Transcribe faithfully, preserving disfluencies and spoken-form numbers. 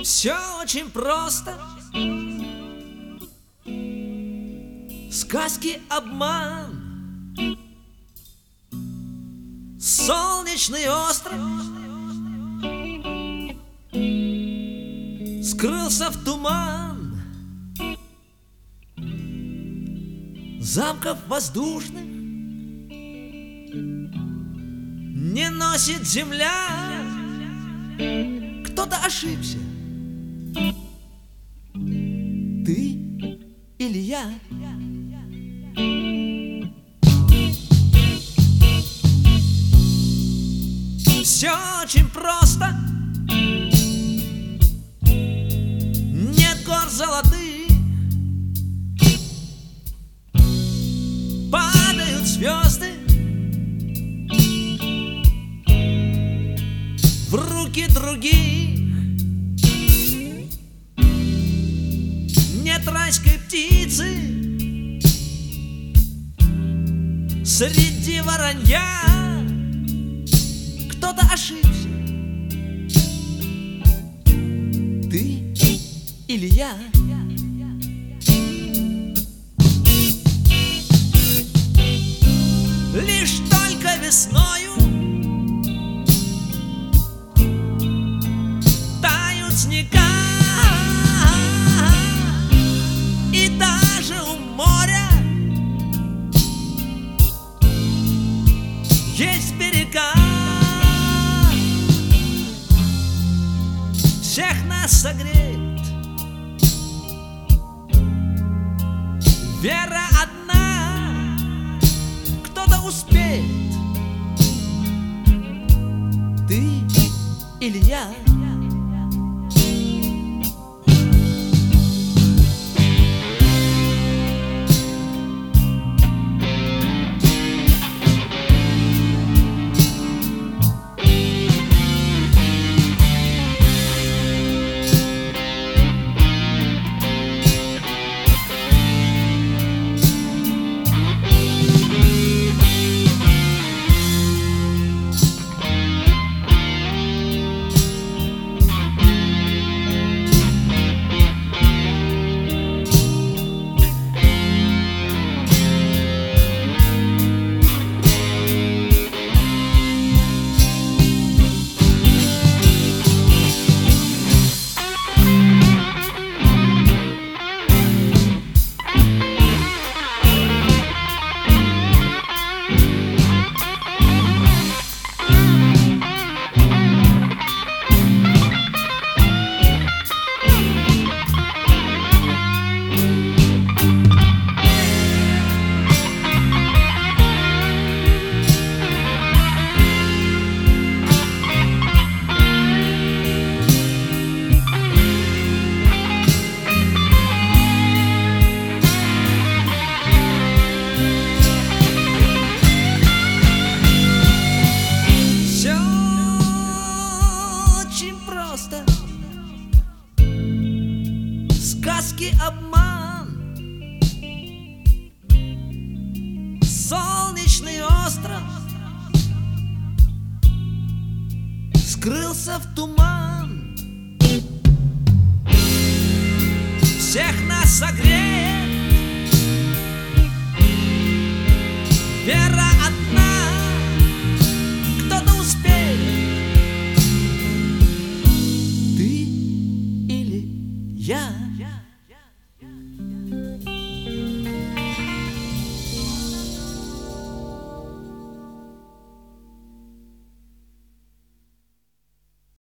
Все очень просто. Сказки обман. Солнечный остров скрылся в туман замков воздушных. Не носит земля. Кто-то ошибся. Ты или я? Все очень просто. Нет гор золотых, падают звезды в руки других. Нет райской птицы среди воронья. Кто-то ошибся. Ты или я? Лишь только весною тают снега, и даже у моря есть берега. Всех нас согреет вера одна. Кто-то успеет. Ты или я? Сказки обман. Солнечный остров скрылся в туман. Всех нас согреет вера одна. Кто-то успеет. Ты или я?